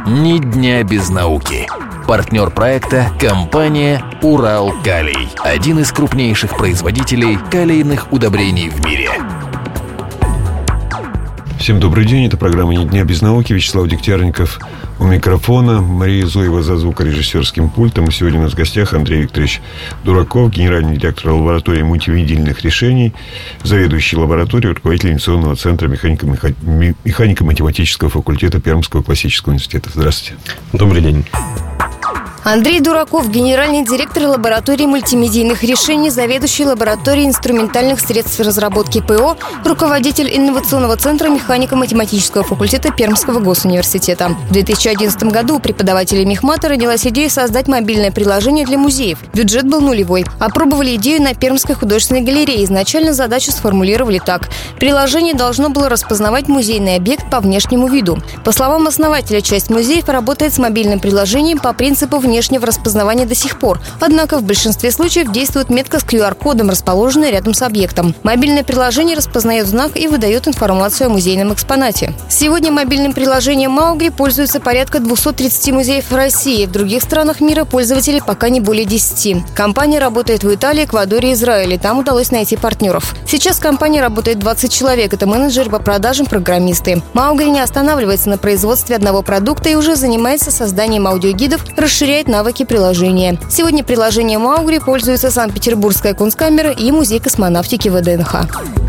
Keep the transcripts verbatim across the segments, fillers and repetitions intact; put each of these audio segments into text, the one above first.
Ни дня без науки. Партнер проекта – компания «Уралкалий». Один из крупнейших производителей калийных удобрений в мире. Всем добрый день. Это программа «Ни дня без науки». Вячеслав Дегтярников у микрофона. Мария Зуева за звукорежиссерским пультом. И сегодня у нас в гостях Андрей Викторович Дураков, генеральный директор лаборатории мультимедийных решений, заведующий лабораторией, руководитель инновационного центра механико- механико-математического факультета Пермского классического университета. Здравствуйте. Добрый день. Андрей Дураков, генеральный директор лаборатории мультимедийных решений, заведующий лабораторией инструментальных средств разработки ПО, руководитель инновационного центра механико-математического факультета Пермского госуниверситета. В две тысячи одиннадцатом году у преподавателей мехмата родилась идея создать мобильное приложение для музеев. Бюджет был нулевой. Опробовали идею на Пермской художественной галерее. Изначально задачу сформулировали так. Приложение должно было распознавать музейный объект по внешнему виду. По словам основателя, часть музеев работает с мобильным приложением по принципу внешнего внешнего распознавания до сих пор. Однако в большинстве случаев действует метка с ку ар кодом, расположенная рядом с объектом. Мобильное приложение распознает знак и выдает информацию о музейном экспонате. Сегодня мобильным приложением Маугли пользуются порядка двести тридцать музеев в России. В других странах мира пользователей пока не более десяти. Компания работает в Италии, Эквадоре и Израиле. Там удалось найти партнеров. Сейчас в компании работает двадцать человек. Это менеджеры по продажам, программисты. Маугли не останавливается на производстве одного продукта и уже занимается созданием аудиогидов, расширяет навыки приложения. Сегодня приложение Маугли пользуется Санкт-Петербургская кунсткамера и Музей космонавтики вэ дэ эн ха.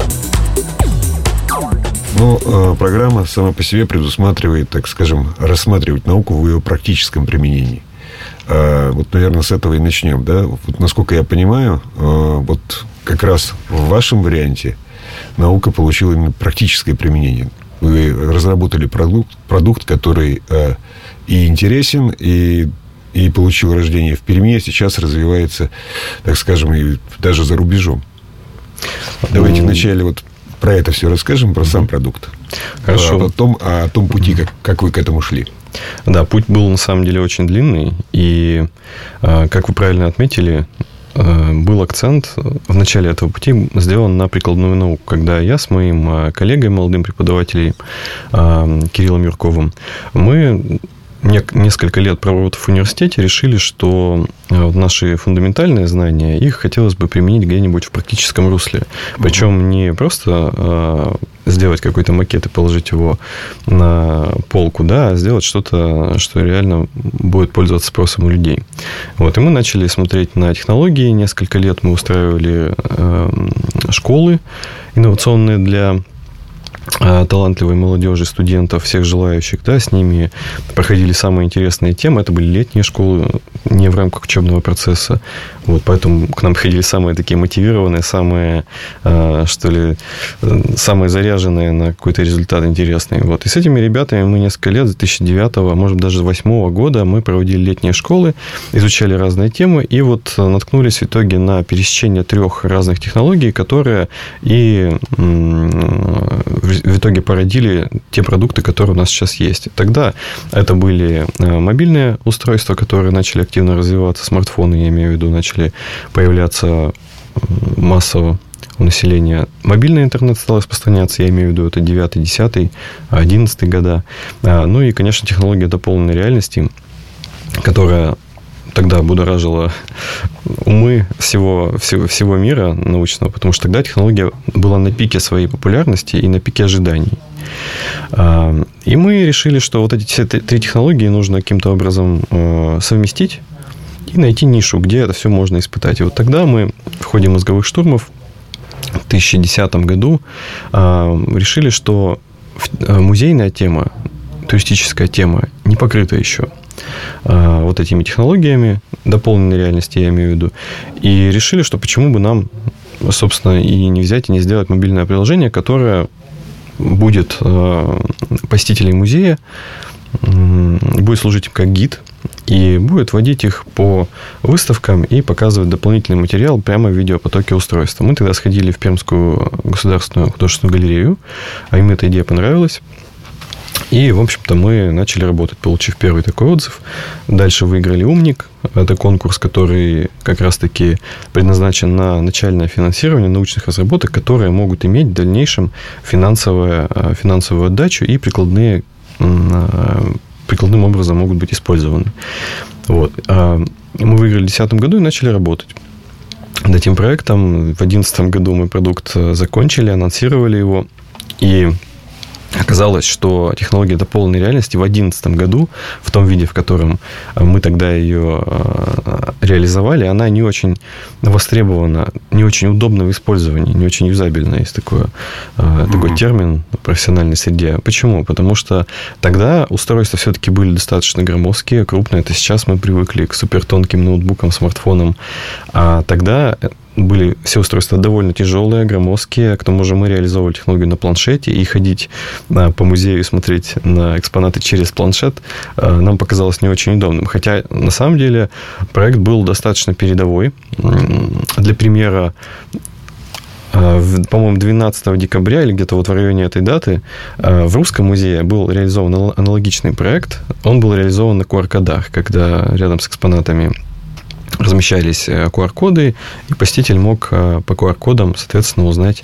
Ну, программа сама по себе предусматривает, так скажем, рассматривать науку в ее практическом применении. Вот, наверное, с этого и начнем, да? Вот, насколько я понимаю, вот как раз в вашем варианте наука получила именно практическое применение. Вы разработали продукт, продукт, который и интересен, и и получил рождение в Перми, а сейчас развивается, так скажем, и даже за рубежом. Давайте вначале вот про это все расскажем, про сам продукт. Хорошо. А потом о том пути, как, как вы к этому шли. Да, путь был на самом деле очень длинный. И, как вы правильно отметили, был акцент в начале этого пути сделан на прикладную науку, когда я с моим коллегой, молодым преподавателем Кириллом Юрковым, мы... несколько лет проработав в университете, решили, что наши фундаментальные знания, их хотелось бы применить где-нибудь в практическом русле. Причем не просто сделать какой-то макет и положить его на полку, да, а сделать что-то, что реально будет пользоваться спросом у людей. Вот. И мы начали смотреть на технологии. Несколько лет мы устраивали школы инновационные для талантливой молодежи, студентов, всех желающих, да, с ними проходили самые интересные темы. Это были летние школы, не в рамках учебного процесса. Вот, поэтому к нам приходили самые такие мотивированные, самые, что ли, самые заряженные на какой-то результат интересный. Вот. И с этими ребятами мы несколько лет, с две тысячи девятого, может, даже с две тысячи восьмого года мы проводили летние школы, изучали разные темы, и вот наткнулись в итоге на пересечение трех разных технологий, которые и в итоге породили те продукты, которые у нас сейчас есть. Тогда это были мобильные устройства, которые начали активно развиваться, смартфоны, я имею в виду, начали появляться массово у населения. Мобильный интернет стал распространяться, я имею в виду, это девятый, десятый, одиннадцатый года. Ну и, конечно, технология дополненной реальности, которая тогда будоражила умы всего, всего, всего мира научного, потому что тогда технология была на пике своей популярности и на пике ожиданий. И мы решили, что вот эти все три технологии нужно каким-то образом совместить и найти нишу, где это все можно испытать. И вот тогда мы в ходе мозговых штурмов в две тысячи десятом году решили, что музейная тема, туристическая тема не покрыта еще вот этими технологиями дополненной реальности, я имею в виду, и решили, что почему бы нам, собственно, и не взять, и не сделать мобильное приложение, которое будет посетителей музея, будет служить им как гид и будет водить их по выставкам и показывать дополнительный материал прямо в видеопотоке устройства. Мы тогда сходили в Пермскую государственную художественную галерею, а им эта идея понравилась. И, в общем-то, мы начали работать, получив первый такой отзыв. Дальше выиграли «Умник». Это конкурс, который как раз-таки предназначен на начальное финансирование научных разработок, которые могут иметь в дальнейшем финансовую, финансовую отдачу и прикладные прикладным образом могут быть использованы. Вот. Мы выиграли в две тысячи десятом году и начали работать над этим проектом. В две тысячи одиннадцатом году мы продукт закончили, анонсировали его. И оказалось, что технология до полной реальности в две тысячи одиннадцатом году, в том виде, в котором мы тогда ее реализовали, она не очень востребована, не очень удобна в использовании, не очень юзабельна. Есть такой, mm-hmm. такой термин в профессиональной среде. Почему? Потому что тогда устройства все-таки были достаточно громоздкие, крупные. Это сейчас мы привыкли к супертонким ноутбукам, смартфонам. А тогда были все устройства довольно тяжелые, громоздкие. К тому же мы реализовывали технологию на планшете, и ходить по музею и смотреть на экспонаты через планшет нам показалось не очень удобным. Хотя, на самом деле, проект был достаточно передовой. Для примера, по-моему, двенадцатого декабря или где-то вот в районе этой даты в Русском музее был реализован аналогичный проект. Он был реализован на ку ар-кодах, когда рядом с экспонатами размещались ку ар-коды, и посетитель мог по ку ар-кодам, соответственно, узнать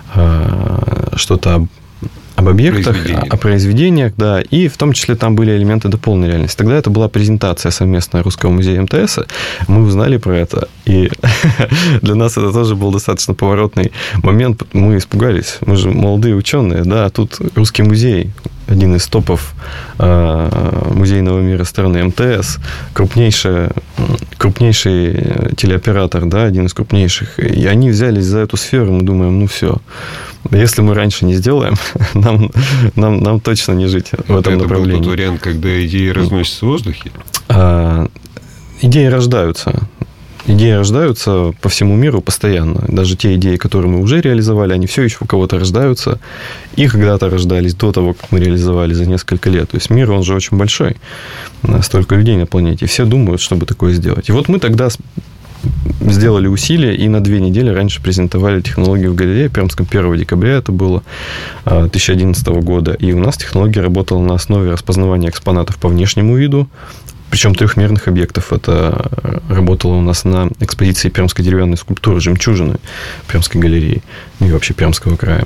что-то об, об объектах, о произведениях, да, и в том числе там были элементы дополненной реальности. Тогда это была презентация совместная Русского музея эм тэ эс, мы узнали про это, и для нас это тоже был достаточно поворотный момент, мы испугались, мы же молодые ученые, да, а тут Русский музей, один из топов э, музейного мира страны, эм тэ эс, крупнейший, крупнейший телеоператор, да, один из крупнейших. И они взялись за эту сферу, мы думаем, ну все, если мы раньше не сделаем, нам, нам, нам точно не жить в этом это направлении. Это был тот вариант, когда идеи разносятся в воздухе? А, идеи рождаются. Идеи рождаются по всему миру постоянно. Даже те идеи, которые мы уже реализовали, они все еще у кого-то рождаются. И когда-то рождались до того, как мы реализовали за несколько лет. То есть мир, он же очень большой. Столько людей на планете. И все думают, чтобы такое сделать. И вот мы тогда сделали усилия и на две недели раньше презентовали технологию в галерее Пермском. первого декабря это было две тысячи одиннадцатого года. И у нас технология работала на основе распознавания экспонатов по внешнему виду, причем трехмерных объектов. Это работало у нас на экспозиции пермской деревянной скульптуры «Жемчужины» Пермской галереи и вообще Пермского края.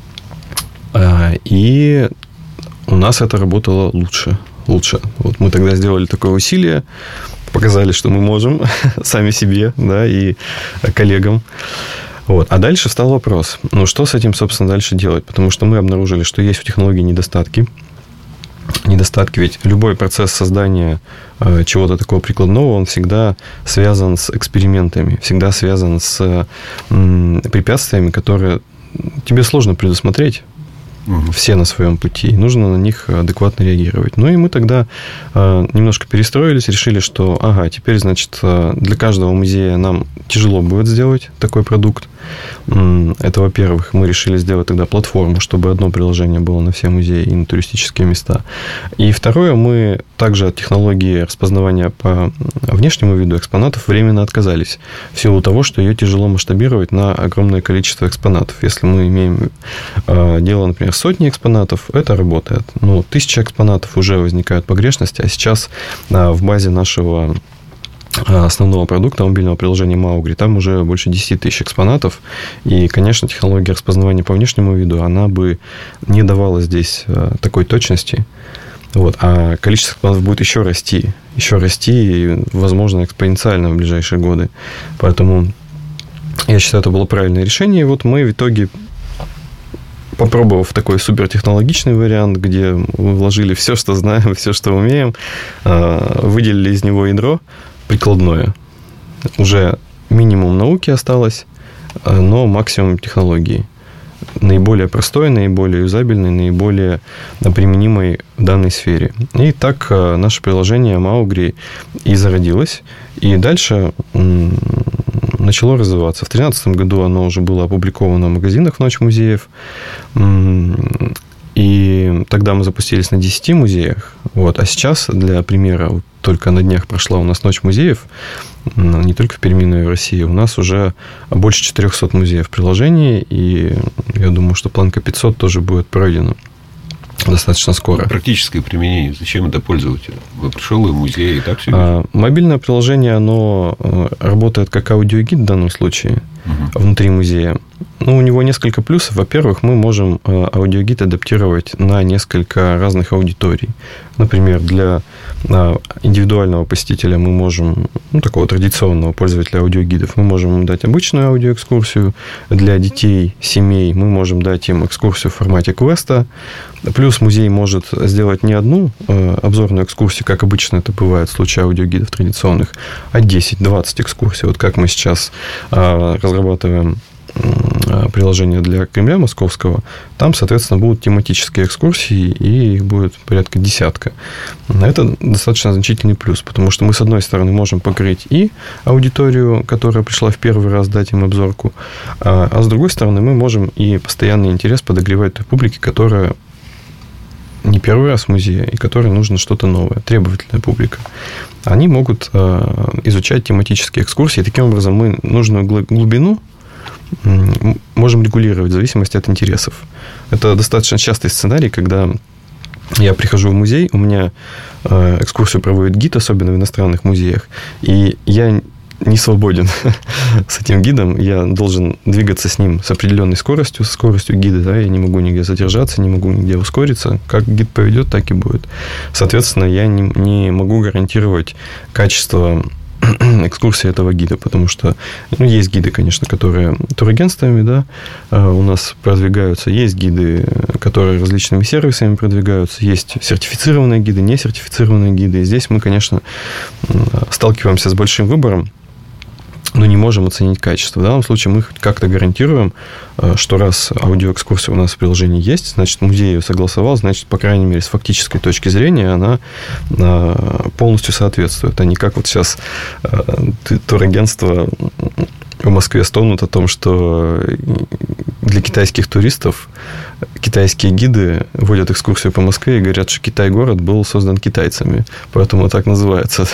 И у нас это работало лучше. лучше. Вот мы тогда сделали такое усилие, показали, что мы можем сами себе, да, и коллегам. Вот. А дальше встал вопрос, ну, что с этим, собственно, дальше делать? Потому что мы обнаружили, что есть у технологии недостатки. Недостатки, ведь любой процесс создания э, чего-то такого прикладного, он всегда связан с экспериментами, всегда связан с э, препятствиями, которые тебе сложно предусмотреть. Все на своем пути, и нужно на них адекватно реагировать. Ну, и мы тогда э, немножко перестроились, решили, что, ага, теперь, значит, для каждого музея нам тяжело будет сделать такой продукт. Это, во-первых, мы решили сделать тогда платформу, чтобы одно приложение было на все музеи и на туристические места. И второе, мы также от технологии распознавания по внешнему виду экспонатов временно отказались, в силу того, что ее тяжело масштабировать на огромное количество экспонатов. Если мы имеем э, дело, например, сотни экспонатов, это работает. Но тысячи экспонатов уже возникают погрешности, а сейчас э, в базе нашего основного продукта мобильного приложения Маугри, там уже больше десять тысяч экспонатов. И, конечно, технология распознавания по внешнему виду, она бы не давала здесь такой точности. Вот. А количество экспонатов будет еще расти. Еще расти, и, возможно, экспоненциально в ближайшие годы. Поэтому я считаю, это было правильное решение. И вот мы в итоге, попробовав такой супертехнологичный вариант, где мы вложили все, что знаем, все, что умеем, выделили из него ядро прикладное. Уже минимум науки осталось, но максимум технологий. Наиболее простой, наиболее юзабельный, наиболее применимый в данной сфере. И так наше приложение Маугри и зародилось. И дальше начало развиваться. В две тысячи тринадцатом году оно уже было опубликовано в магазинах в Ночь музеев. И тогда мы запустились на десяти музеях. Вот. А сейчас, для примера, вот только на днях прошла у нас Ночь музеев, не только в Перми, но и в России. У нас уже больше четырехсот музеев в приложении, и я думаю, что планка пятьсот тоже будет пройдена достаточно скоро. Практическое применение. Зачем это пользователю? Вы пришел в музей, и так все. А, мобильное приложение, оно работает как аудиогид в данном случае. угу. внутри музея. Ну, у него несколько плюсов. Во-первых, мы можем аудиогид адаптировать на несколько разных аудиторий. Например, для индивидуального посетителя мы можем, ну, такого традиционного пользователя аудиогидов, мы можем им дать обычную аудиоэкскурсию. Для детей, семей мы можем дать им экскурсию в формате квеста. Плюс музей может сделать не одну обзорную экскурсию, как обычно это бывает в случае аудиогидов традиционных, а десять-двадцать экскурсий. Вот как мы сейчас разрабатываем приложение для Кремля Московского, там, соответственно, будут тематические экскурсии, и их будет порядка десятка. Это достаточно значительный плюс, потому что мы, с одной стороны, можем покрыть и аудиторию, которая пришла в первый раз, дать им обзорку, а, а с другой стороны, мы можем и постоянный интерес подогревать той публике, которая не первый раз в музее, и которой нужно что-то новое, требовательная публика. Они могут э, изучать тематические экскурсии, и таким образом мы нужную глубину можем регулировать в зависимости от интересов. Это достаточно частый сценарий, когда я прихожу в музей, у меня экскурсию проводит гид, особенно в иностранных музеях, и я не свободен с этим гидом, я должен двигаться с ним с определенной скоростью, со скоростью гида, да, я не могу нигде задержаться, не могу нигде ускориться. Как гид поведет, так и будет. Соответственно, я не, не могу гарантировать качество экскурсии этого гида, потому что, ну, есть гиды, конечно, которые турагентствами, да, у нас продвигаются, есть гиды, которые различными сервисами продвигаются, есть сертифицированные гиды, несертифицированные гиды, и здесь мы, конечно, сталкиваемся с большим выбором, но не можем оценить качество. В данном случае мы как-то гарантируем, что раз аудиоэкскурсия у нас в приложении есть, значит, музей ее согласовал, значит, по крайней мере, с фактической точки зрения она полностью соответствует. А не как вот сейчас турагентства в Москве стонут о том, что для китайских туристов китайские гиды водят экскурсию по Москве и говорят, что Китай-город был создан китайцами, поэтому так называется.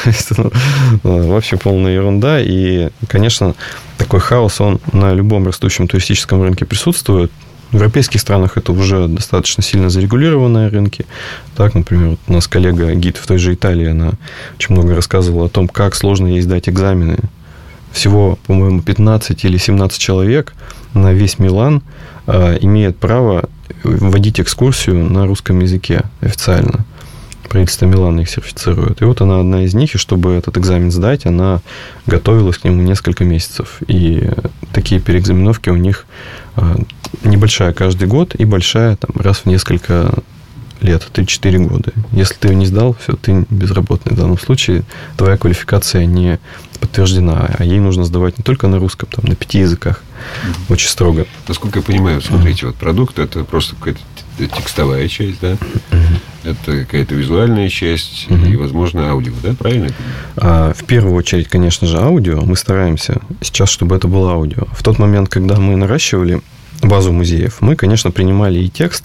Вообще полная ерунда. И, конечно, такой хаос, он на любом растущем туристическом рынке присутствует. В европейских странах это уже достаточно сильно зарегулированные рынки. Так, например, вот у нас коллега-гид в той же Италии, она очень много рассказывала о том, как сложно ей сдать экзамены. Всего, по-моему, пятнадцать или семнадцать человек на весь Милан э, имеют право вводить экскурсию на русском языке официально. Правительство Милана их сертифицирует. И вот она одна из них, и чтобы этот экзамен сдать, она готовилась к нему несколько месяцев. И такие переэкзаменовки у них э, небольшая каждый год и большая там, раз в несколько лет, три-четыре года. Если ты ее не сдал, все, ты безработный. В данном случае твоя квалификация не подтверждена, а ей нужно сдавать не только на русском, там, на пяти языках. Mm-hmm. Очень строго. Насколько я понимаю, смотрите, mm-hmm. вот продукт – это просто какая-то текстовая часть, да? Mm-hmm. Это какая-то визуальная часть mm-hmm. и, возможно, аудио, да? Правильно? А, в первую очередь, конечно же, аудио. Мы стараемся сейчас, чтобы это было аудио. В тот момент, когда мы наращивали базу музеев, мы, конечно, принимали и текст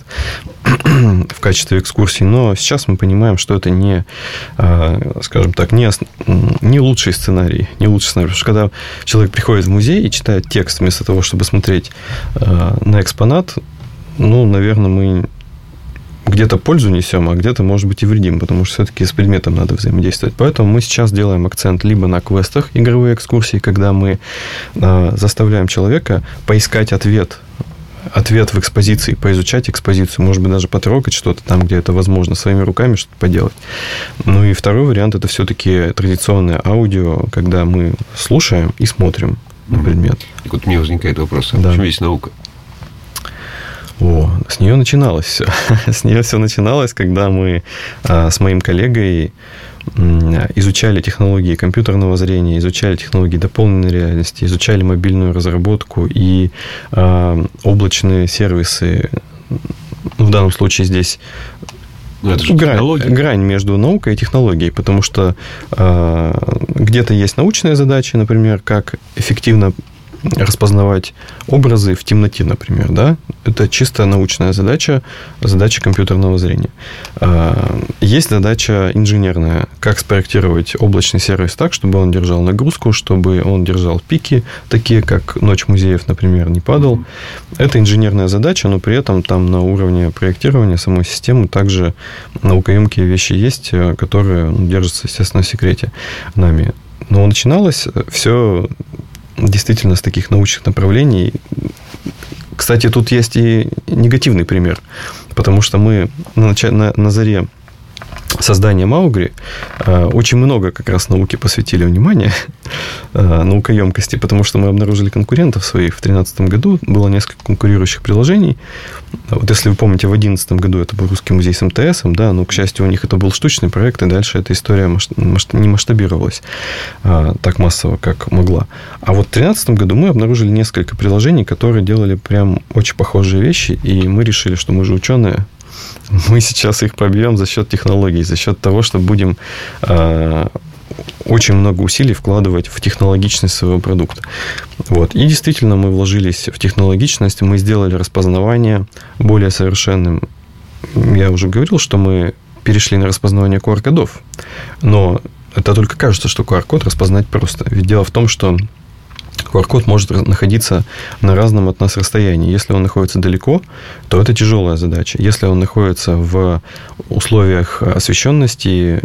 в качестве экскурсии, но сейчас мы понимаем, что это не, скажем так, не, не лучший сценарий, не лучший сценарий. Потому что когда человек приходит в музей и читает текст вместо того, чтобы смотреть на экспонат, ну, наверное, мы где-то пользу несем, а где-то, может быть, и вредим, потому что все-таки с предметом надо взаимодействовать. Поэтому мы сейчас делаем акцент либо на квестах, игровые экскурсии, когда мы заставляем человека поискать ответ ответ в экспозиции, поизучать экспозицию, может быть, даже потрогать что-то там, где это возможно, своими руками что-то поделать. Ну и второй вариант – это все-таки традиционное аудио, когда мы слушаем и смотрим на предмет. И вот у меня возникает вопрос, а да. почему есть наука? О, с нее начиналось все. С нее все начиналось, когда мы а, с моим коллегой изучали технологии компьютерного зрения, изучали технологии дополненной реальности, изучали мобильную разработку и э, облачные сервисы. В данном случае здесь грань, грань между наукой и технологией, потому что э, где-то есть научные задачи, например, как эффективно распознавать образы в темноте, например, да, это чисто научная задача, задача компьютерного зрения. Есть задача инженерная, как спроектировать облачный сервис так, чтобы он держал нагрузку, чтобы он держал пики, такие как ночь музеев, например, не падал. Это инженерная задача, но при этом там на уровне проектирования самой системы также наукоемкие вещи есть, которые держатся, естественно, в секрете нами. Но начиналось все действительно с таких научных направлений. Кстати, тут есть и негативный пример, потому что мы на, на, на заре создания Маугри очень много как раз науке посвятили внимание, наукоемкости, потому что мы обнаружили конкурентов своих. В две тысячи тринадцатом году было несколько конкурирующих приложений. Вот если вы помните, в две тысячи одиннадцатом году это был Русский музей с эм тэ эсом, да, но, к счастью, у них это был штучный проект, и дальше эта история не масштабировалась так массово, как могла. А вот в две тысячи тринадцатом году мы обнаружили несколько приложений, которые делали прям очень похожие вещи, и мы решили, что мы же ученые, мы сейчас их пробьем за счет технологий, за счет того, что будем э, очень много усилий вкладывать в технологичность своего продукта. Вот. И действительно мы вложились в технологичность, мы сделали распознавание более совершенным. Я уже говорил, что мы перешли на распознавание ку ар-кодов, но это только кажется, что ку ар-код распознать просто. Ведь дело в том, что ку ар-код может находиться на разном от нас расстоянии. Если он находится далеко, то это тяжелая задача. Если он находится в условиях освещенности,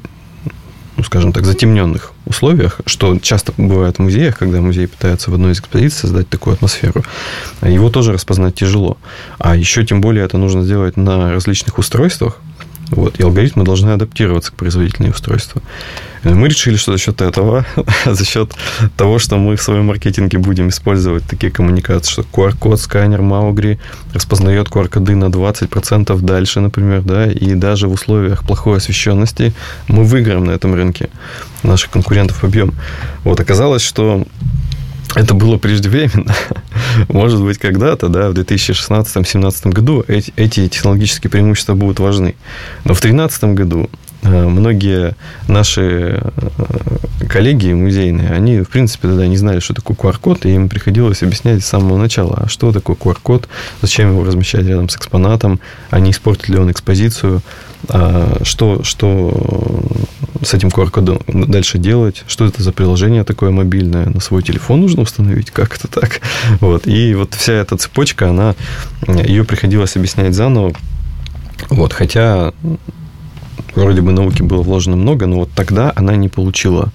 ну, скажем так, затемненных условиях, что часто бывает в музеях, когда музей пытается в одной из экспозиций создать такую атмосферу, его тоже распознать тяжело. А еще тем более это нужно сделать на различных устройствах. Вот, и алгоритмы должны адаптироваться к производительным устройствам. Мы решили, что за счет этого, за счет того, что мы в своем маркетинге будем использовать такие коммуникации, что ку ар-код, сканер Маугри распознает ку ар-коды на двадцать процентов дальше, например, да, и даже в условиях плохой освещенности мы выиграем на этом рынке. Наших конкурентов побьем. Вот, оказалось, что это было преждевременно. Может быть, когда-то, да, в две тысячи шестнадцатом - две тысячи семнадцатом году эти, эти технологические преимущества будут важны. Но в две тысячи тринадцатом году многие наши коллеги музейные, они, в принципе, тогда не знали, что такое ку ар-код, и им приходилось объяснять с самого начала, а что такое ку ар-код, зачем его размещать рядом с экспонатом, а не испортит ли он экспозицию, а что, что с этим ку ар-кодом дальше делать, что это за приложение такое мобильное, на свой телефон нужно установить, как это так? Вот. И вот вся эта цепочка, она, ее приходилось объяснять заново, вот, хотя вроде бы науки было вложено много, но вот тогда она не получила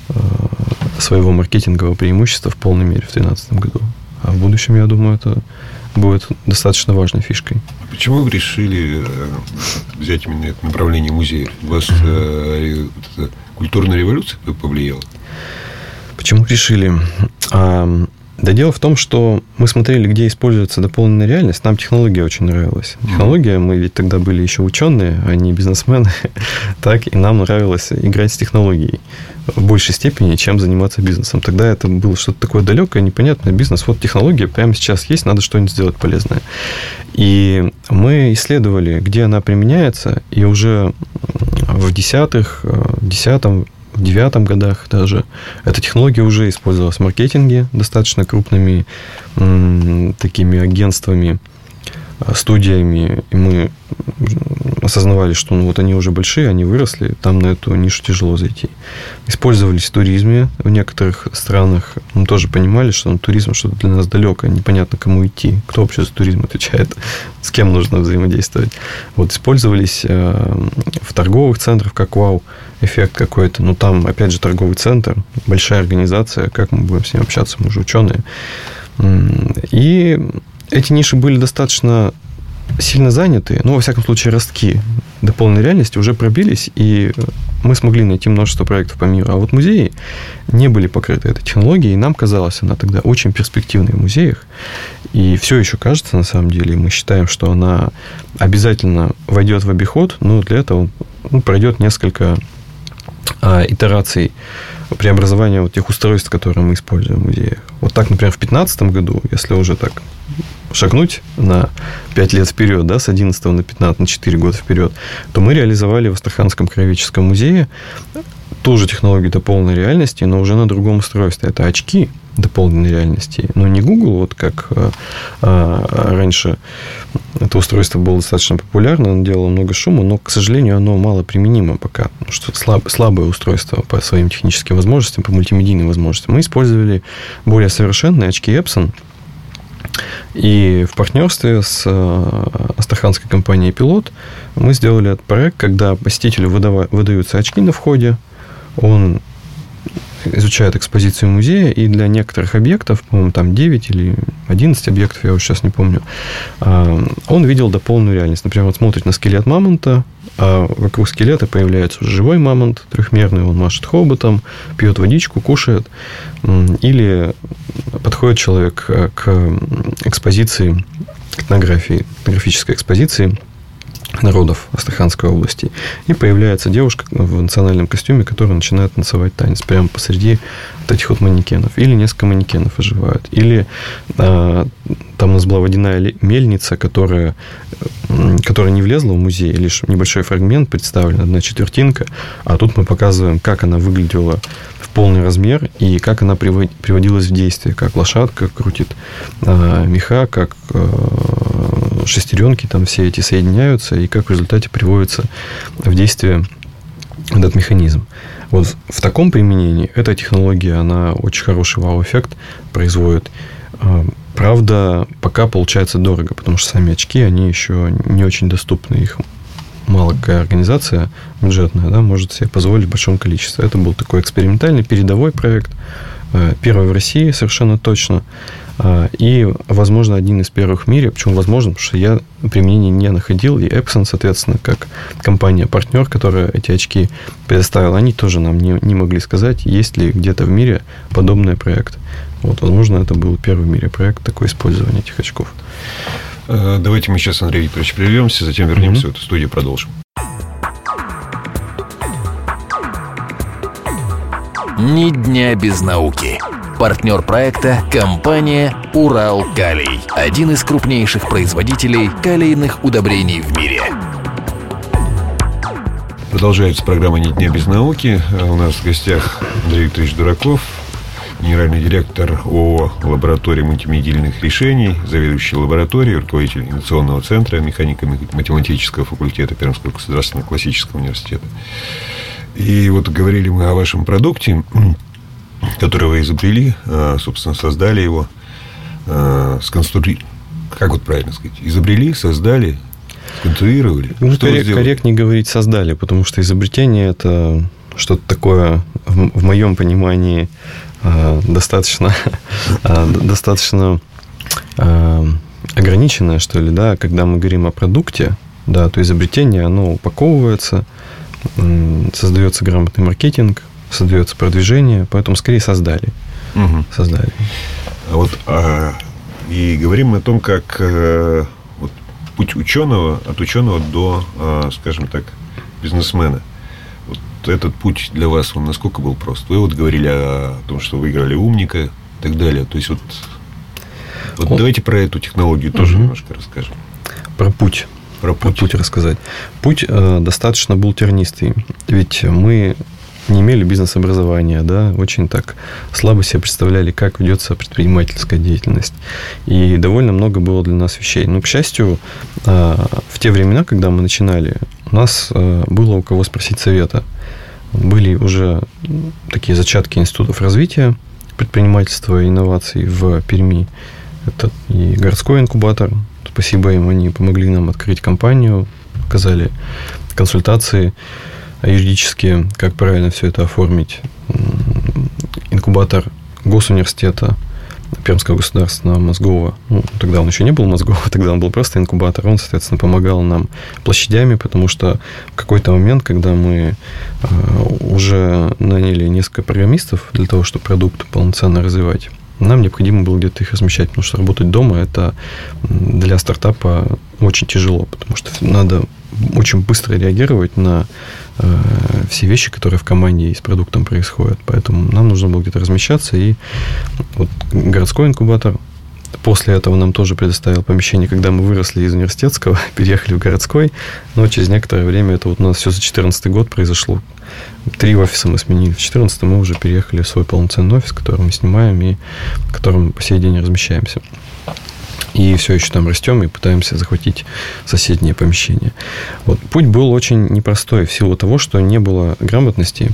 своего маркетингового преимущества в полной мере в две тысячи тринадцатом году. А в будущем, я думаю, это будет достаточно важной фишкой. Почему вы решили взять именно это направление музея? У вас mm-hmm. это, культурная революция повлияла? Почему решили? А, да дело в том, что мы смотрели, где используется дополненная реальность. Нам технология очень нравилась. Технология, мы ведь тогда были еще ученые, а не бизнесмены. Так, и нам нравилось играть с технологией в большей степени, чем заниматься бизнесом. Тогда это было что-то такое далекое, непонятное. Бизнес, вот технология прямо сейчас есть, надо что-нибудь сделать полезное. И мы исследовали, где она применяется, и уже в десятых, десятом, в девятом годах даже эта технология уже использовалась в маркетинге достаточно крупными м, такими агентствами, студиями, и мы осознавали, что ну, вот они уже большие, они выросли, там на эту нишу тяжело зайти. Использовались в туризме в некоторых странах. Мы тоже понимали, что ну, туризм что-то для нас далекое, непонятно, кому идти, кто вообще за туризм отвечает, с кем нужно взаимодействовать. Вот использовались э, в торговых центрах, как вау, эффект какой-то. Ну, там, опять же, торговый центр, большая организация, как мы будем с ним общаться, мы же ученые. И эти ниши были достаточно сильно заняты, но, во всяком случае, ростки дополненной реальности уже пробились, и мы смогли найти множество проектов по миру. А вот музеи не были покрыты этой технологией, и нам казалось, она тогда очень перспективной в музеях. И все еще кажется, на самом деле, мы считаем, что она обязательно войдет в обиход, но для этого ну, пройдет несколько а, итераций преобразования вот тех устройств, которые мы используем в музеях. Вот так, например, в две тысячи пятнадцатом году, если уже так шагнуть на пять лет вперед, да, с одиннадцатого на пятнадцатый, на четыре года вперед, то мы реализовали в Астраханском краеведческом музее ту же технологию дополненной реальности, но уже на другом устройстве. Это очки дополненной реальности. Но не Google, вот как а, а, раньше это устройство было достаточно популярно, оно делало много шума, но, к сожалению, оно мало применимо пока, потому что слаб, слабое устройство по своим техническим возможностям, по мультимедийным возможностям. Мы использовали более совершенные очки Epson, и в партнерстве с астраханской компанией «Пилот» мы сделали этот проект, когда посетителю выдава, выдаются очки на входе, он изучают экспозицию музея, и для некоторых объектов, по-моему, там девять или одиннадцать объектов, я уже сейчас не помню, он видел дополненную реальность. Например, он смотрит на скелет мамонта, а вокруг скелета появляется уже живой мамонт трехмерный, он машет хоботом, пьет водичку, кушает. Или подходит человек к экспозиции, к этнографии, этнографической экспозиции народов Астраханской области. И появляется девушка в национальном костюме, которая начинает танцевать танец прямо посреди вот этих вот манекенов. Или несколько манекенов оживают. Или а, там у нас была водяная мельница, которая, которая не влезла в музей, лишь небольшой фрагмент представлен, одна четвертинка. А тут мы показываем, как она выглядела в полный размер и как она приводилась в действие. Как лошадка крутит а, меха, как а, шестеренки там все эти соединяются, и как в результате приводится в действие этот механизм. Вот в таком применении эта технология, она очень хороший вау-эффект производит. Правда, пока получается дорого, потому что сами очки, они еще не очень доступны. Их мало какая организация бюджетная, да, может себе позволить в большом количестве. Это был такой экспериментальный, передовой проект. Первый в России, совершенно точно. И, возможно, один из первых в мире. Почему возможно? Потому что я применений не находил. И Epson, соответственно, как компания-партнер, которая эти очки предоставила, они тоже нам не, не могли сказать, есть ли где-то в мире подобный проект. Вот, возможно, это был первый в мире проект такое использование этих очков. Давайте мы сейчас, Андрей Викторович, прервемся, затем вернемся mm-hmm. в эту студию и продолжим. Ни дня без науки. Партнер проекта – компания «Урал Калий». Один из крупнейших производителей калийных удобрений в мире. Продолжается программа «Ни дня без науки». У нас в гостях Андрей Викторович Дураков, генеральный директор ООО «Лаборатория мультимедийных решений», заведующий лабораторией, руководитель инновационного центра механико-математического факультета Пермского государственного классического университета. И вот говорили мы о вашем продукте, который вы изобрели, собственно, создали его, сконструировали, как вот правильно сказать, изобрели, создали, сконструировали. Ну, коррек, корректнее говорить создали, потому что изобретение – это что-то такое, в, в моем понимании, достаточно, достаточно ограниченное, что ли, да, когда мы говорим о продукте, да, то изобретение, оно упаковывается, создается грамотный маркетинг, создается продвижение, поэтому скорее создали. Угу. Создали. А вот, а, и говорим мы о том, как а, вот, путь ученого, от ученого до, а, скажем так, бизнесмена. Вот этот путь для вас, он насколько был прост? Вы вот говорили о том, что выиграли умника и так далее. То есть, вот, вот он... давайте про эту технологию тоже угу. немножко расскажем. Про путь. Про путь, про путь рассказать. Путь э, достаточно был тернистый. Ведь мы не имели бизнес-образования, да, очень так слабо себе представляли, как ведется предпринимательская деятельность. И довольно много было для нас вещей. Но, к счастью, в те времена, когда мы начинали, у нас было у кого спросить совета. Были уже такие зачатки институтов развития предпринимательства и инноваций в Перми. Это и городской инкубатор. Спасибо им, они помогли нам открыть компанию, оказали консультации юридические, как правильно все это оформить. Инкубатор Госуниверситета Пермского государственного мозгового, ну, тогда он еще не был мозгового, тогда он был просто инкубатор, он, соответственно, помогал нам площадями, потому что в какой-то момент, когда мы уже наняли несколько программистов для того, чтобы продукт полноценно развивать, нам необходимо было где-то их размещать, потому что работать дома – это для стартапа очень тяжело, потому что надо очень быстро реагировать на э, все вещи, которые в команде и с продуктом происходят. Поэтому нам нужно было где-то размещаться. И вот городской инкубатор после этого нам тоже предоставил помещение, когда мы выросли из университетского, переехали в городской. Но через некоторое время, это вот у нас все за две тысячи четырнадцатый год произошло. Три офиса мы сменили. В две тысячи четырнадцатом мы уже переехали в свой полноценный офис, который мы снимаем и в котором мы по сей день размещаемся. И все еще там растем и пытаемся захватить соседние помещения. Вот. Путь был очень непростой в силу того, что не было грамотности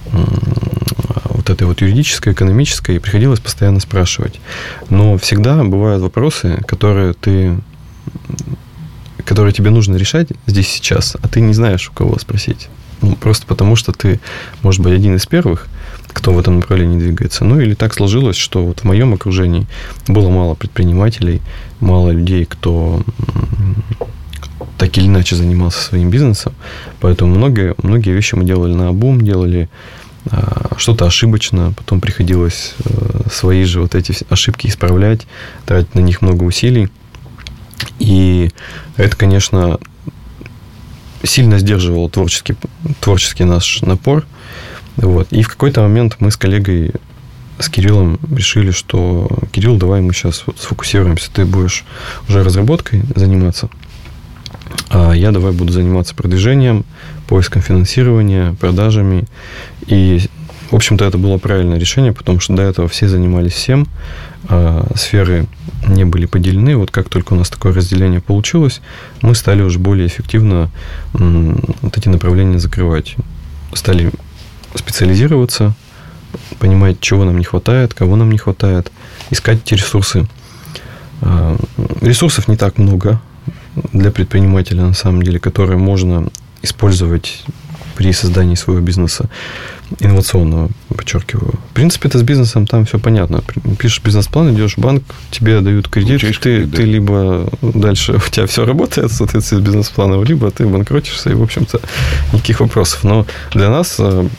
вот этой вот юридической, экономической, и приходилось постоянно спрашивать. Но всегда бывают вопросы, которые ты, которые тебе нужно решать здесь сейчас, а ты не знаешь, у кого спросить. Ну, просто потому, что ты, может быть, один из первых, кто в этом направлении двигается. Ну, или так сложилось, что вот в моем окружении было мало предпринимателей, мало людей, кто так или иначе занимался своим бизнесом. Поэтому многие, многие вещи мы делали наобум, делали а, что-то ошибочно, потом приходилось а, свои же вот эти ошибки исправлять, тратить на них много усилий. И это, конечно, сильно сдерживало творческий, творческий наш напор. Вот. И в какой-то момент мы с коллегой, с Кириллом, решили, что Кирилл, давай мы сейчас вот сфокусируемся. Ты будешь уже разработкой заниматься, а я давай буду заниматься продвижением, поиском финансирования, продажами. И, в общем-то, это было правильное решение, потому что до этого все занимались всем, а сферы не были поделены. Вот как только у нас такое разделение получилось, мы стали уже более эффективно вот эти направления закрывать. Стали специализироваться, понимать, чего нам не хватает, кого нам не хватает, искать эти ресурсы. Ресурсов не так много для предпринимателя, на самом деле, которые можно использовать при создании своего бизнеса инновационного, подчеркиваю. В принципе, это с бизнесом там все понятно. Пишешь бизнес-план, идешь в банк, тебе дают кредит, ты, кредит, да. ты либо дальше у тебя все работает, соответственно, с бизнес-планом, либо ты банкротишься, и, в общем-то, никаких вопросов. Но для нас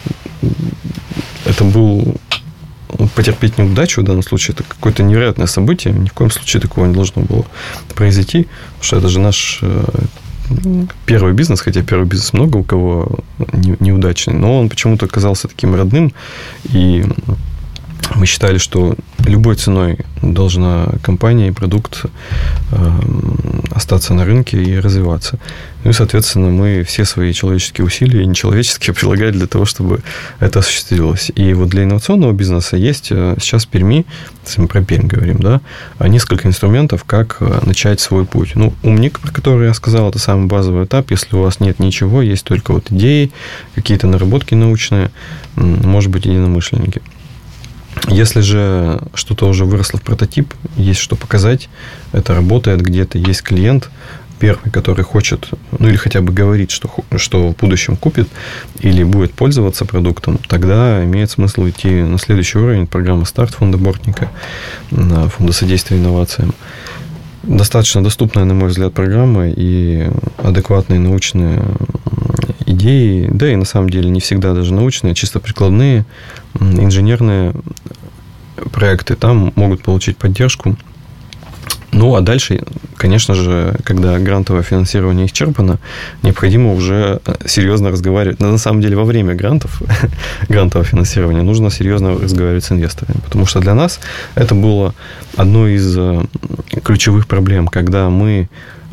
это был потерпеть неудачу в данном случае, это какое-то невероятное событие, ни в коем случае такого не должно было произойти, потому что это же наш первый бизнес, хотя первый бизнес много у кого неудачный, но он почему-то оказался таким родным, и мы считали, что любой ценой должна компания и продукт остаться на рынке и развиваться. Ну и, соответственно, мы все свои человеческие усилия, нечеловеческие, прилагали для того, чтобы это осуществилось. И вот для инновационного бизнеса есть сейчас в Перми, если мы про Пермь говорим, да, несколько инструментов, как начать свой путь. Ну, умник, про который я сказал, это самый базовый этап. Если у вас нет ничего, есть только вот идеи, какие-то наработки научные, может быть, единомышленники. Если же что-то уже выросло в прототип, есть что показать, это работает где-то, есть клиент первый, который хочет, ну или хотя бы говорит, что, что в будущем купит или будет пользоваться продуктом, тогда имеет смысл идти на следующий уровень, программа «Старт» фонда Бортника, фонда содействия инновациям. Достаточно доступная, на мой взгляд, программа и адекватные научные идеи, да и на самом деле не всегда даже научные, а чисто прикладные, инженерные проекты там могут получить поддержку. Ну, а дальше, конечно же, когда грантовое финансирование исчерпано, необходимо уже серьезно разговаривать. Но на самом деле, во время грантов, грантового финансирования нужно серьезно разговаривать с инвесторами. Потому что для нас это было одной из ключевых проблем, когда мы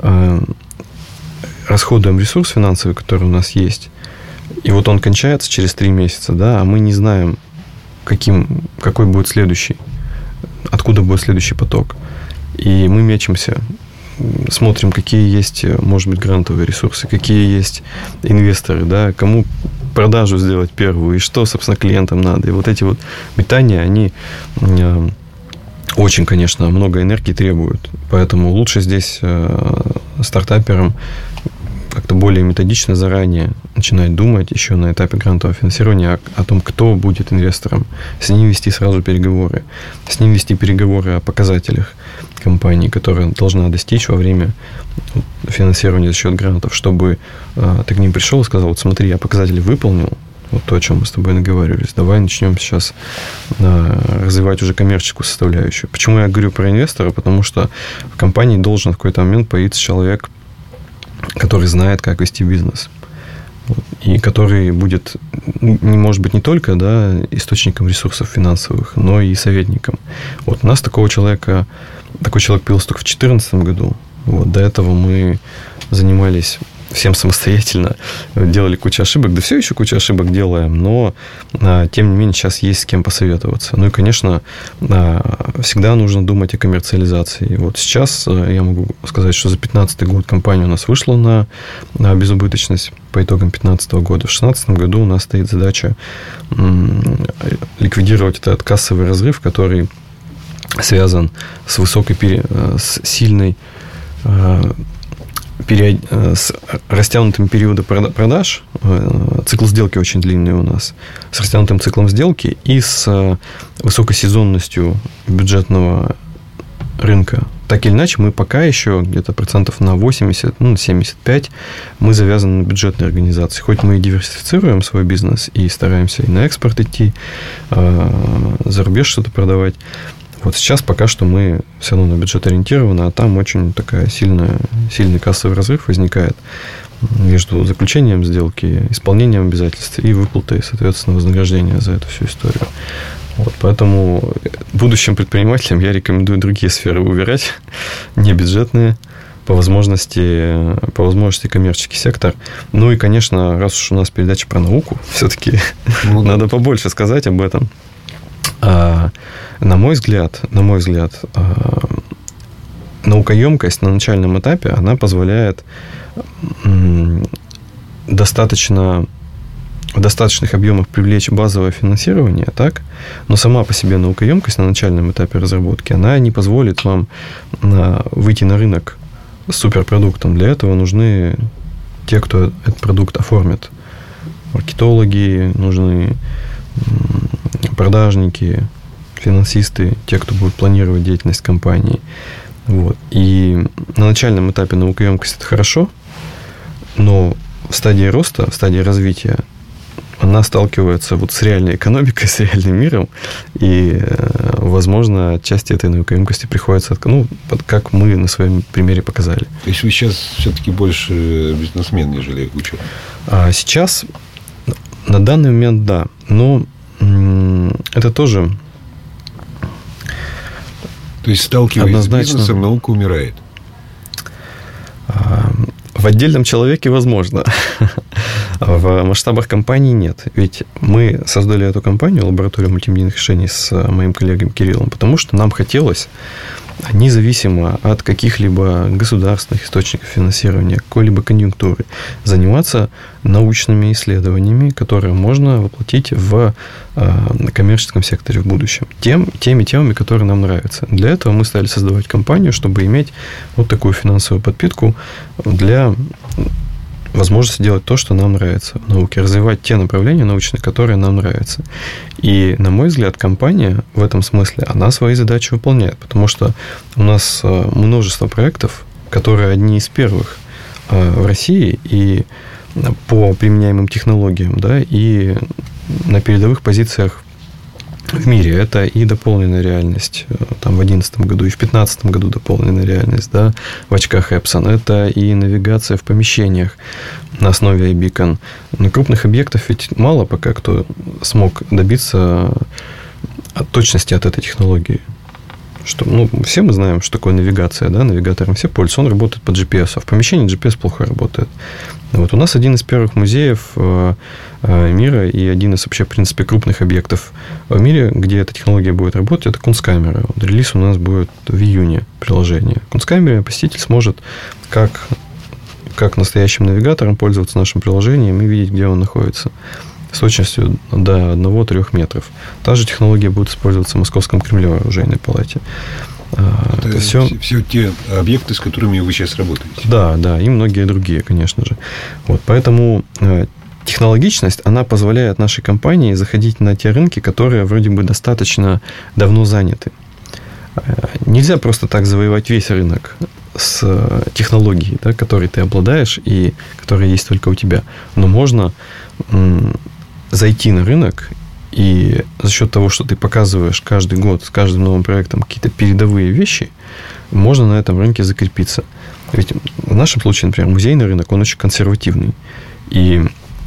расходуем ресурс финансовый, который у нас есть, и вот он кончается через три месяца, да, а мы не знаем, каким, какой будет следующий, откуда будет следующий поток. И мы мечемся, смотрим, какие есть, может быть, грантовые ресурсы, какие есть инвесторы, да, кому продажу сделать первую, и что, собственно, клиентам надо. И вот эти вот метания, они очень, конечно, много энергии требуют. Поэтому лучше здесь стартаперам как-то более методично заранее начинать думать еще на этапе грантового финансирования о, о том, кто будет инвестором. С ним вести сразу переговоры. С ним вести переговоры о показателях компании, которая должна достичь во время финансирования за счет грантов, чтобы а, ты к ним пришел и сказал: вот смотри, я показатели выполнил, вот то, о чем мы с тобой наговаривались. Давай начнем сейчас а, развивать уже коммерческую составляющую. Почему я говорю про инвестора? Потому что в компании должен в какой-то момент появиться человек, который знает, как вести бизнес. И который будет, не может быть, не только, да, источником ресурсов финансовых, но и советником. Вот у нас такого человека, такой человек появился только в две тысячи четырнадцатом году. Вот, до этого мы занимались всем самостоятельно, делали кучу ошибок, да все еще кучу ошибок делаем, но, тем не менее, сейчас есть с кем посоветоваться. Ну и, конечно, всегда нужно думать о коммерциализации. Вот сейчас я могу сказать, что за две тысячи пятнадцатый год компания у нас вышла на, на безубыточность по итогам две тысячи пятнадцатого года. В две тысячи шестнадцатом году у нас стоит задача ликвидировать этот кассовый разрыв, который связан с высокой, с сильной период, с растянутым периодом продаж, цикл сделки очень длинный у нас, с растянутым циклом сделки и с высокой сезонностью бюджетного рынка. Так или иначе, мы пока еще где-то процентов на восемьдесят, ну, семьдесят пять мы завязаны на бюджетные организации. Хоть мы и диверсифицируем свой бизнес и стараемся и на экспорт идти, за рубеж что-то продавать. Вот сейчас пока что мы все равно на бюджет ориентированы, а там очень такая сильная, сильный кассовый разрыв возникает между заключением сделки, исполнением обязательств и выплатой, соответственно, вознаграждения за эту всю историю. Вот, поэтому будущим предпринимателям я рекомендую другие сферы выбирать, не бюджетные, по возможности, по возможности коммерческий сектор. Ну и, конечно, раз уж у нас передача про науку, все-таки ну, да. надо побольше сказать об этом. А, на мой взгляд, на мой взгляд, а, наукоемкость на начальном этапе, она позволяет м, достаточно... в достаточных объемах привлечь базовое финансирование, так? Но сама по себе наукоемкость на начальном этапе разработки, она не позволит вам выйти на рынок с суперпродуктом. Для этого нужны те, кто этот продукт оформит. Маркетологи, нужны продажники, финансисты, те, кто будет планировать деятельность компании. Вот. И на начальном этапе наукоемкость – это хорошо, но в стадии роста, в стадии развития она сталкивается вот с реальной экономикой, с реальным миром, и, возможно, отчасти этой наукоемкости приходится, ну, как мы на своем примере показали. То есть вы сейчас все-таки больше бизнесмен, нежели ученый? А сейчас, на данный момент, да. Но это тоже... То есть, сталкиваясь однозначно... с бизнесом, наука умирает? В отдельном человеке возможно. В масштабах компании нет. Ведь мы создали эту компанию, лабораторию мультимедийных решений, с моим коллегой Кириллом, потому что нам хотелось, независимо от каких-либо государственных источников финансирования, какой-либо конъюнктуры, заниматься научными исследованиями, которые можно воплотить в коммерческом секторе в будущем. Тем, теми темами, которые нам нравятся. Для этого мы стали создавать компанию, чтобы иметь вот такую финансовую подпитку для возможности делать то, что нам нравится в науке, развивать те направления научные, которые нам нравятся. И, на мой взгляд, компания в этом смысле, она свои задачи выполняет, потому что у нас множество проектов, которые одни из первых в России и по применяемым технологиям, да, и на передовых позициях в мире. Это и дополненная реальность там, в две тысячи одиннадцатом году, и в две тысячи пятнадцатом году дополненная реальность, да, в очках Epson. Это и навигация в помещениях на основе iBeacon. На крупных объектов ведь мало пока кто смог добиться от точности от этой технологии. Что, ну, все мы знаем, что такое навигация, да, навигатором все пользуются, он работает по джи пи эс, а в помещении джи пи эс плохо работает. Вот у нас один из первых музеев мира и один из вообще, в принципе, крупных объектов в мире, где эта технология будет работать, это Кунсткамера. Вот релиз у нас будет в июне приложения. В Кунсткамере посетитель сможет как, как настоящим навигатором пользоваться нашим приложением и видеть, где он находится. С точностью до одного-трёх метров. Та же технология будет использоваться в Московском Кремлевой оружейной палате. Это, это все... все те объекты, с которыми вы сейчас работаете. Да, да, и многие другие, конечно же. Вот, поэтому технологичность, она позволяет нашей компании заходить на те рынки, которые вроде бы достаточно давно заняты. Нельзя просто так завоевать весь рынок с технологией, да, которой ты обладаешь и которая есть только у тебя. Но можно зайти на рынок, и за счет того, что ты показываешь каждый год с каждым новым проектом какие-то передовые вещи, можно на этом рынке закрепиться. Ведь в нашем случае, например, музейный рынок, он очень консервативный. И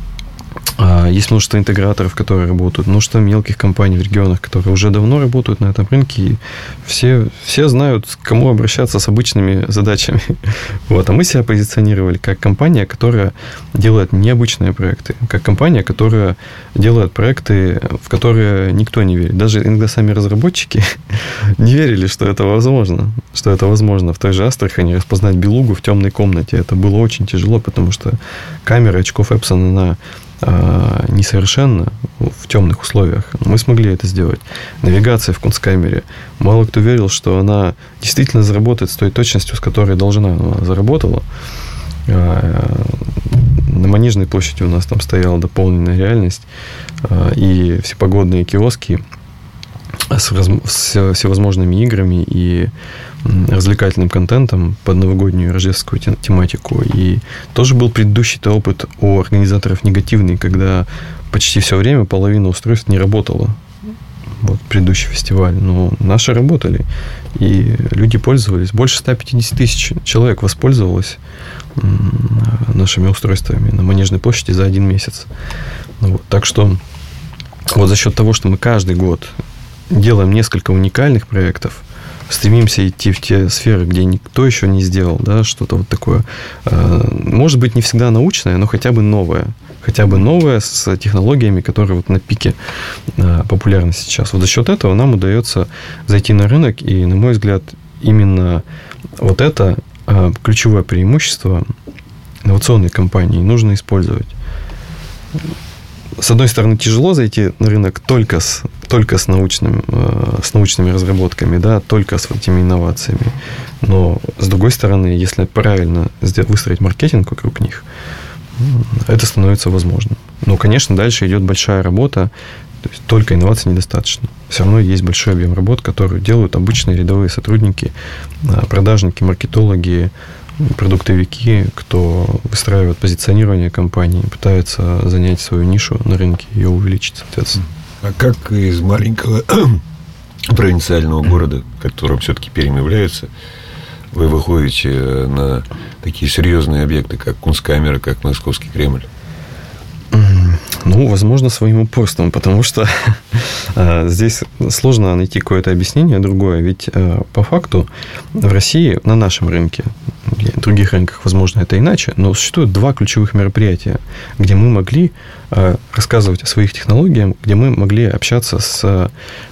а, есть множество интеграторов, которые работают, множество мелких компаний в регионах, которые уже давно работают на этом рынке, и все, все знают, к кому обращаться с обычными задачами. Вот. А мы себя позиционировали как компания, которая делает необычные проекты, как компания, которая делает проекты, в которые никто не верит. Даже иногда сами разработчики не верили, что это возможно. Что это возможно в той же Астрахани распознать белугу в темной комнате. Это было очень тяжело, потому что камера очков Epson, она несовершенно в темных условиях. Мы смогли это сделать. Навигация в Кунсткамере. Мало кто верил, что она действительно заработает с той точностью, с которой должна. Она заработала. На Манежной площади у нас там стояла дополненная реальность и всепогодные киоски с всевозможными играми и развлекательным контентом под новогоднюю и рождественскую тематику. И тоже был предыдущий-то опыт у организаторов негативный, когда почти все время половина устройств не работала. Вот предыдущий фестиваль. Но наши работали. И люди пользовались. Больше ста пятидесяти тысяч человек воспользовалось нашими устройствами на Манежной площади за один месяц. Вот. Так что вот за счет того, что мы каждый год делаем несколько уникальных проектов, стремимся идти в те сферы, где никто еще не сделал, да, что-то вот такое. Может быть, не всегда научное, но хотя бы новое. Хотя бы новое с технологиями, которые вот на пике популярности сейчас. Вот за счет этого нам удается зайти на рынок, и, на мой взгляд, именно вот это ключевое преимущество инновационной компании нужно использовать. С одной стороны, тяжело зайти на рынок только с, только с, научным, с научными разработками, да, только с этими инновациями. Но, с другой стороны, если правильно выстроить маркетинг вокруг них, это становится возможным. Но, конечно, дальше идет большая работа. То есть только инноваций недостаточно. Все равно есть большой объем работ, которые делают обычные рядовые сотрудники, продажники, маркетологи, продуктовики, кто выстраивает позиционирование компании, пытается занять свою нишу на рынке, ее увеличить, соответственно. А как из маленького провинциального города, которым все-таки Пермь является, вы выходите на такие серьезные объекты, как Кунсткамера, как Московский Кремль? Ну, возможно, своим упорством, потому что здесь сложно найти какое-то объяснение другое. Ведь по факту в России, на нашем рынке, в других рынках, возможно, это иначе, но существует два ключевых мероприятия, где мы могли рассказывать о своих технологиях, где мы могли общаться с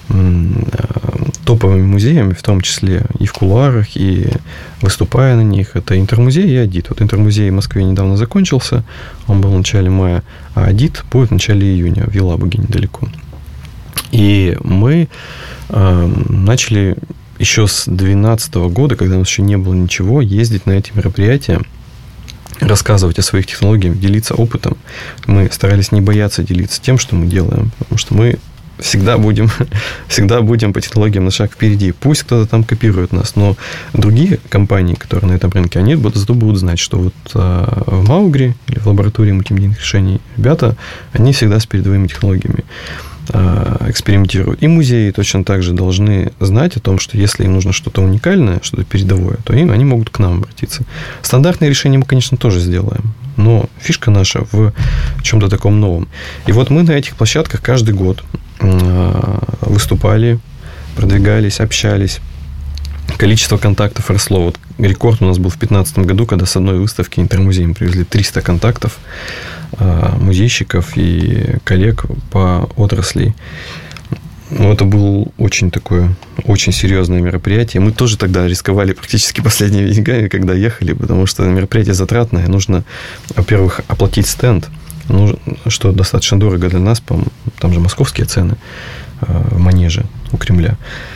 топовыми музеями, в том числе и в кулуарах, и выступая на них. Это Интермузей и АДИТ. Вот Интермузей в Москве недавно закончился, он был в начале мая, а АДИТ будет в начале июня, в Елабуге недалеко. И мы э, начали еще с две тысячи двенадцатого года, когда у нас еще не было ничего, ездить на эти мероприятия, рассказывать о своих технологиях, делиться опытом. Мы старались не бояться делиться тем, что мы делаем, потому что мы всегда будем, всегда будем по технологиям на шаг впереди. Пусть кто-то там копирует нас, но другие компании, которые на этом рынке, они зато будут знать, что вот а, в Маугри или в лаборатории мультимедийных решений ребята, они всегда с передовыми технологиями а, экспериментируют. И музеи точно так же должны знать о том, что если им нужно что-то уникальное, что-то передовое, то им, они могут к нам обратиться. Стандартные решения мы, конечно, тоже сделаем, но фишка наша в чем-то таком новом. И вот мы на этих площадках каждый год выступали, продвигались, общались. Количество контактов росло. Вот рекорд у нас был в две тысячи пятнадцатом году, когда с одной выставки Интермузей мы привезли триста контактов музейщиков и коллег по отрасли. Ну, это было очень такое, очень серьезное мероприятие. Мы тоже тогда рисковали практически последними деньгами, когда ехали, потому что мероприятие затратное. Нужно, во-первых, оплатить стенд, ну, что достаточно дорого для нас, там же московские цены в Манеже у Кремля.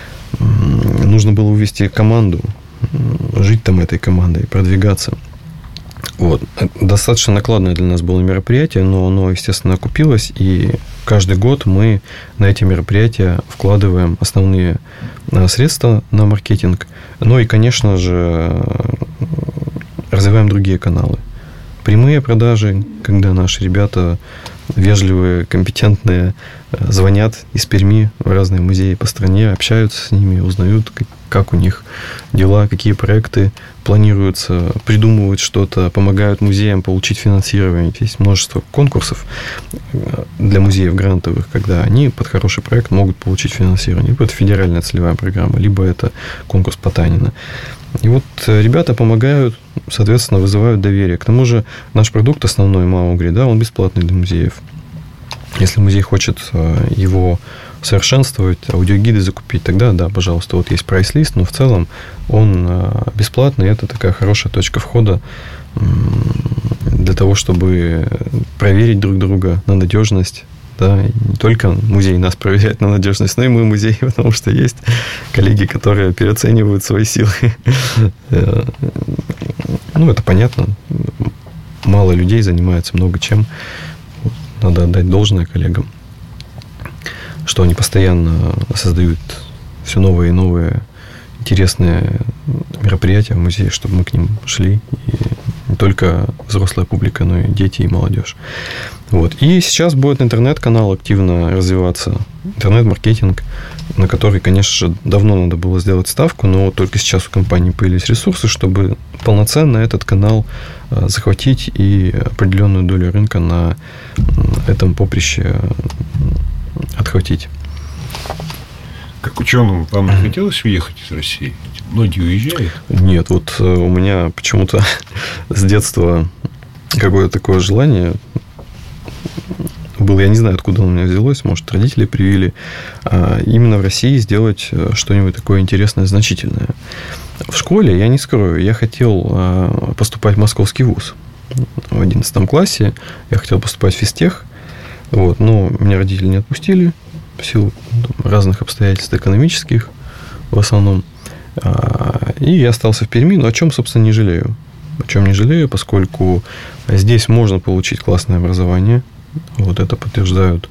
Нужно было увести команду, жить там этой командой, продвигаться. Вот. Достаточно накладное для нас было мероприятие, но оно, естественно, окупилось, и каждый год мы на эти мероприятия вкладываем основные средства на маркетинг, ну и, конечно же, развиваем другие каналы. Прямые продажи, когда наши ребята вежливые, компетентные, звонят из Перми в разные музеи по стране, общаются с ними, узнают, как у них дела, какие проекты планируются, придумывают что-то, помогают музеям получить финансирование. Есть множество конкурсов для музеев грантовых, когда они под хороший проект могут получить финансирование. Либо это федеральная целевая программа, либо это конкурс Потанина. И вот ребята помогают, соответственно, вызывают доверие. К тому же наш продукт основной, Маугри, да, он бесплатный для музеев. Если музей хочет его совершенствовать, аудиогиды закупить, тогда, да, пожалуйста, вот есть прайс-лист, но в целом он бесплатный, и это такая хорошая точка входа для того, чтобы проверить друг друга на надежность. Да, не только музей нас проверяет на надежность, но и мы музей, потому что есть коллеги, которые переоценивают свои силы. Ну, это понятно. мало людей занимается много чем. Надо отдать должное коллегам, что они постоянно создают все новые и новые интересные мероприятия в музее, чтобы мы к ним шли. И не только взрослая публика, но и дети, и молодежь. Вот. И сейчас будет интернет-канал активно развиваться. Интернет-маркетинг, на который, конечно же, давно надо было сделать ставку, но только сейчас у компании появились ресурсы, чтобы полноценно этот канал захватить и определенную долю рынка на этом поприще отхватить. Как ученым вам не хотелось уехать из России? Многие уезжают. Нет, вот у меня почему-то с детства какое-то такое желание было, я не знаю, откуда оно у меня взялось, может, родители привили, именно в России сделать что-нибудь такое интересное, значительное. В школе, я не скрою, я хотел поступать в московский вуз. В одиннадцатом классе я хотел поступать в физтех, вот, но меня родители не отпустили в силу разных обстоятельств экономических в основном. И я остался в Перми, но о чем, собственно, не жалею. О чем не жалею, поскольку здесь можно получить классное образование. Вот это подтверждают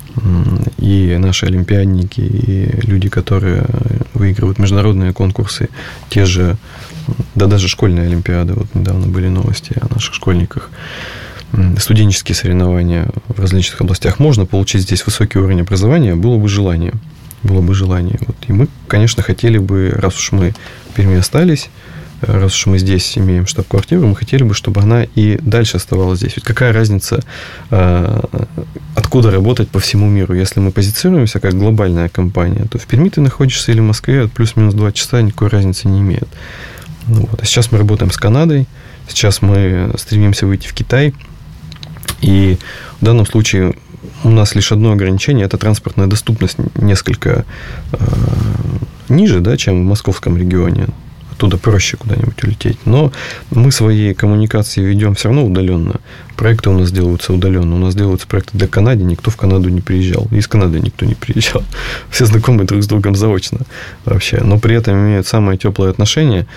и наши олимпиадники, и люди, которые выигрывают международные конкурсы, те же, да даже школьные олимпиады. Вот недавно были новости о наших школьниках. Студенческие соревнования в различных областях. Можно получить здесь высокий уровень образования, было бы желание. Было бы желание. Вот. И мы, конечно, хотели бы, раз уж мы в Перми остались, раз уж мы здесь имеем штаб-квартиру, мы хотели бы, чтобы она и дальше оставалась здесь. Ведь какая разница, откуда работать по всему миру? Если мы позиционируемся как глобальная компания, то в Перми ты находишься или в Москве, плюс-минус два часа никакой разницы не имеет. Ну, вот. А сейчас мы работаем с Канадой, сейчас мы стремимся выйти в Китай. И в данном случае у нас лишь одно ограничение – это транспортная доступность несколько э, ниже, да, чем в московском регионе. Оттуда проще куда-нибудь улететь. Но мы свои коммуникации ведем все равно удаленно. Проекты у нас делаются удаленно. У нас делаются проекты для Канады. Никто в Канаду не приезжал. Из Канады никто не приезжал. Все знакомы друг с другом заочно вообще. Но при этом имеют самые теплые отношения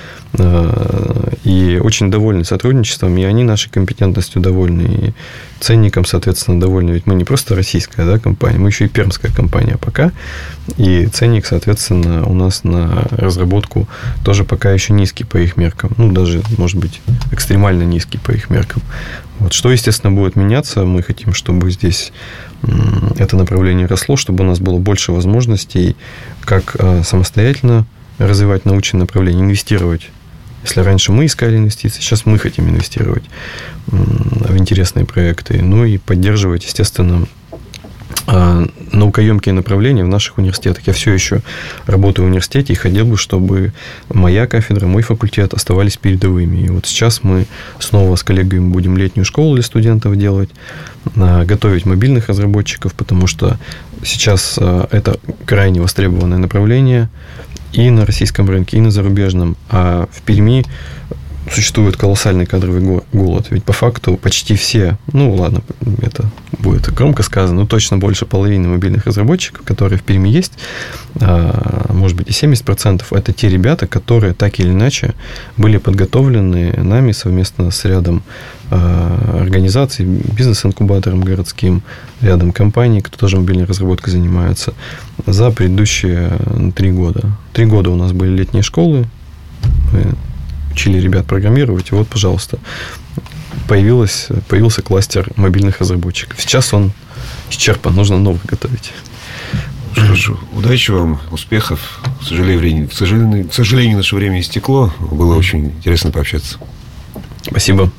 и очень довольны сотрудничеством. И они нашей компетентностью довольны. И ценником, соответственно, довольны. Ведь мы не просто российская, да, компания, мы еще и пермская компания пока. И ценник, соответственно, у нас на разработку тоже пока еще низкий по их меркам. Ну, даже, может быть, экстремально низкий по их меркам. Вот. Что, естественно, будет меняться. Мы хотим, чтобы здесь это направление росло, чтобы у нас было больше возможностей как самостоятельно развивать научные направления, инвестировать. Если раньше мы искали инвестиции, сейчас мы хотим инвестировать в интересные проекты. Ну и поддерживать, естественно, наукоемкие направления в наших университетах. Я все еще работаю в университете и хотел бы, чтобы моя кафедра, мой факультет оставались передовыми. И вот сейчас мы снова с коллегами будем летнюю школу для студентов делать, готовить мобильных разработчиков, потому что сейчас это крайне востребованное направление и на российском рынке, и на зарубежном. А в Перми существует колоссальный кадровый голод. Ведь по факту почти все, ну ладно, это будет громко сказано, но точно больше половины мобильных разработчиков, которые в Перми есть, может быть и семьдесят процентов, это те ребята, которые так или иначе были подготовлены нами совместно с рядом организаций, бизнес-инкубатором городским, рядом компаний, кто тоже мобильной разработкой занимается, за предыдущие три года. Три года у нас были летние школы, учили ребят программировать, и вот, пожалуйста, появилась, появился кластер мобильных разработчиков. Сейчас он исчерпан, нужно новых готовить. Что ж, удачи вам, успехов. К сожалению, к сожалению, к сожалению, наше время истекло. Было очень интересно пообщаться. Спасибо.